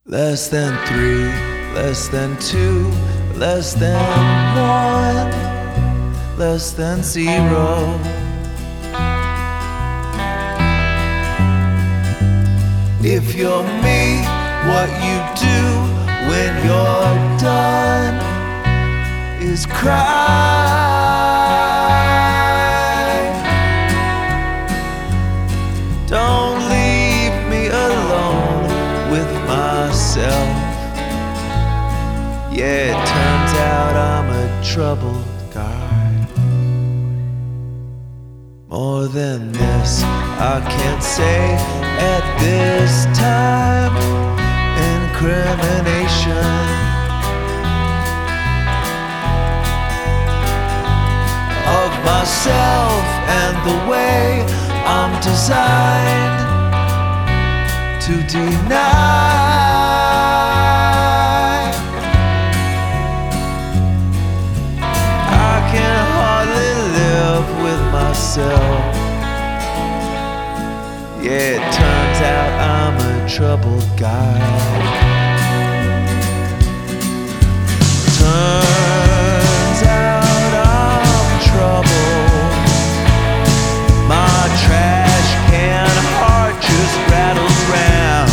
Less than 3, less than 2, less than 1, less than 0. If you're me, what you do when you're done is cry. Don't leave me alone with myself. Yeah, it turns out I'm a troubled guy. More than this I can't say at this time. Incrimination of myself and the way I'm designed to deny. I can hardly live with myself. Yeah, it turns out I'm a troubled guy. Turns out I'm troubled. My trash can heart just rattles round.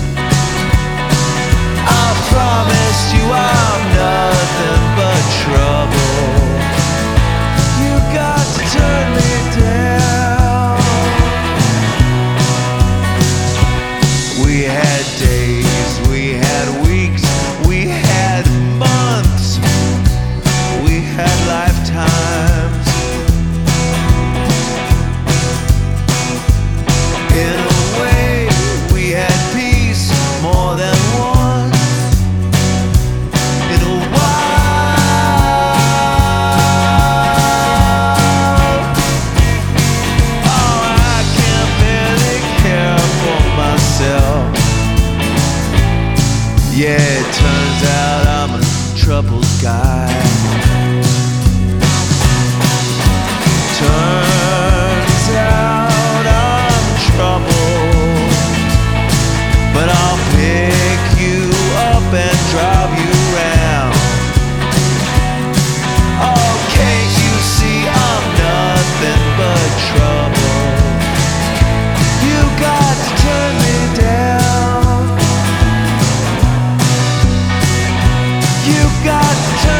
I promised you I'm nothing but trouble. You got to turn me down. We had days, we had weeks, we had months, we had lifetimes. In a way, we had peace more than once. In a while, oh, I can barely care for myself. Yeah, it turns out I'm a troubled guy. Turns out I'm troubled, but I'll pick you up and drive you round. Oh, can't you see I'm nothing but trouble? You got to turn me down. You got to